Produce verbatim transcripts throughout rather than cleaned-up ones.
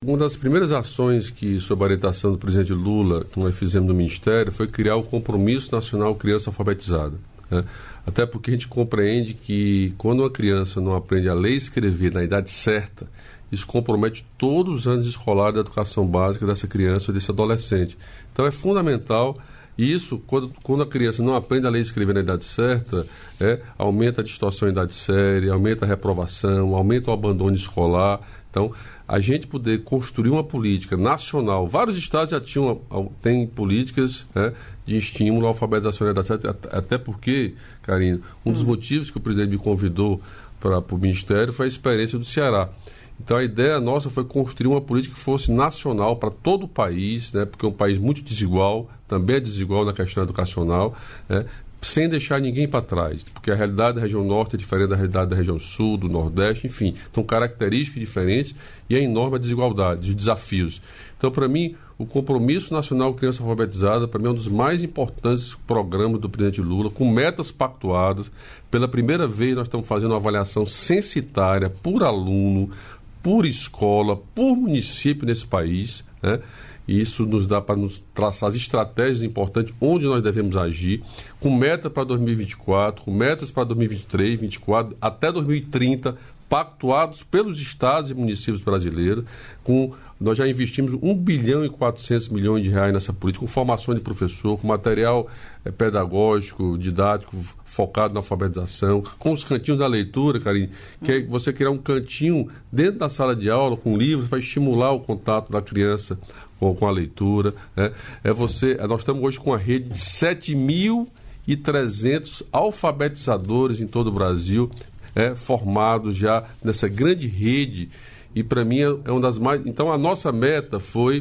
uma das primeiras ações que, sob a orientação do presidente Lula, que nós fizemos no Ministério, foi criar o Compromisso Nacional Criança Alfabetizada. Né? Até porque a gente compreende que quando uma criança não aprende a ler e escrever na idade certa, isso compromete todos os anos escolares da educação básica dessa criança ou desse adolescente. Então é fundamental. E isso, quando, quando a criança não aprende a ler e escrever na idade certa, é, aumenta a distorção em idade séria, aumenta a reprovação, aumenta o abandono escolar. Então, a gente poder construir uma política nacional, vários estados já tinham, têm políticas, né, de estímulo à alfabetização na idade certa, até porque, Karina, um hum. dos motivos que o presidente me convidou para o Ministério foi a experiência do Ceará. Então a ideia nossa foi construir uma política que fosse nacional para todo o país, né, porque é um país muito desigual, também é desigual na questão educacional, né, sem deixar ninguém para trás, porque a realidade da região norte é diferente da realidade da região sul, do nordeste, enfim, são características diferentes e a enorme desigualdade, os desafios. Então, para mim, o Compromisso Nacional Criança Alfabetizada, para mim, é um dos mais importantes programas do presidente Lula, com metas pactuadas. Pela primeira vez, nós estamos fazendo uma avaliação censitária por aluno, por escola, por município nesse país, né? E isso nos dá para nos traçar as estratégias importantes onde nós devemos agir, com metas para dois mil e vinte e quatro, com metas para dois mil e vinte e três, dois mil e vinte e quatro, até dois mil e trinta, pactuados pelos estados e municípios brasileiros. Com, nós já investimos um bilhão e quatrocentos milhões de reais nessa política, com formação de professor, com material é, pedagógico, didático, focado na alfabetização, com os cantinhos da leitura, Karine, que é você criar um cantinho dentro da sala de aula com livros para estimular o contato da criança com, com a leitura. Né? É você, nós estamos hoje com uma rede de sete mil e trezentos alfabetizadores em todo o Brasil, é, formados já nessa grande rede, e para mim é, é uma das mais... Então a nossa meta foi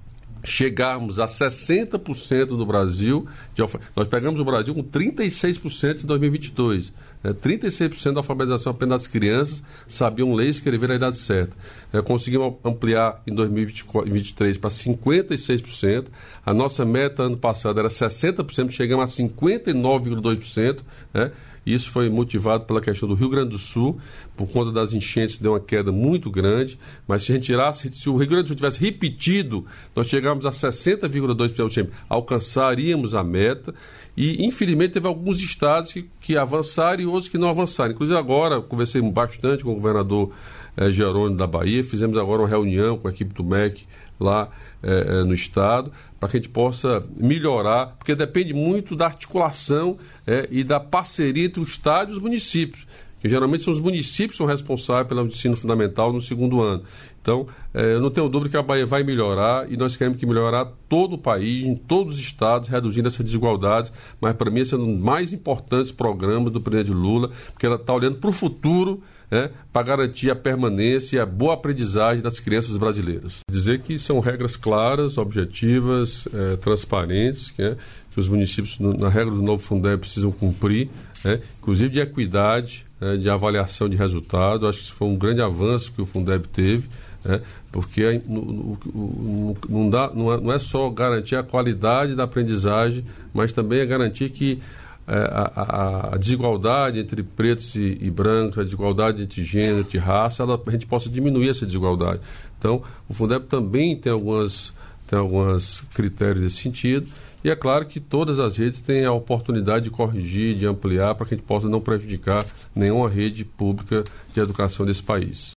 chegarmos a sessenta por cento do Brasil, de alfa... nós pegamos o Brasil com trinta e seis por cento em dois mil e vinte e dois, é, trinta e seis por cento da alfabetização apenas das crianças sabiam ler e escrever na idade certa. É, conseguimos ampliar em dois mil e vinte e três para cinquenta e seis por cento, a nossa meta ano passado era sessenta por cento, chegamos a cinquenta e nove vírgula dois por cento, né? Isso foi motivado pela questão do Rio Grande do Sul, por conta das enchentes, deu uma queda muito grande, mas se a gente tirasse, se o Rio Grande do Sul tivesse repetido, nós chegávamos a sessenta vírgula dois por cento, alcançaríamos a meta, e infelizmente teve alguns estados que, que avançaram e outros que não avançaram. Inclusive agora, conversei bastante com o governador eh, Jerônimo da Bahia, fizemos agora uma reunião com a equipe do M E C lá eh, no estado, para que a gente possa melhorar, porque depende muito da articulação é, e da parceria entre o Estado e os municípios, que geralmente são os municípios que são responsáveis pelo ensino fundamental no segundo ano. Então, é, eu não tenho dúvida que a Bahia vai melhorar e nós queremos que melhorar todo o país, em todos os estados, reduzindo essas desigualdades, mas para mim esse é um dos mais importantes programas do presidente Lula, porque ela está olhando para o futuro, É, para garantir a permanência e a boa aprendizagem das crianças brasileiras. Dizer que são regras claras, objetivas, é, transparentes, é, que os municípios, no, na regra do novo Fundeb, precisam cumprir, é, inclusive de equidade, é, de avaliação de resultado. Acho que isso foi um grande avanço que o Fundeb teve, é, porque no, no, no, não, dá, não, é, não é só garantir a qualidade da aprendizagem, mas também é garantir que É, a, a, a desigualdade entre pretos e, e brancos, a desigualdade entre gênero, entre raça, ela, a gente possa diminuir essa desigualdade. Então, o Fundeb também tem algumas, tem alguns critérios nesse sentido, e é claro que todas as redes têm a oportunidade de corrigir, de ampliar, para que a gente possa não prejudicar nenhuma rede pública de educação desse país.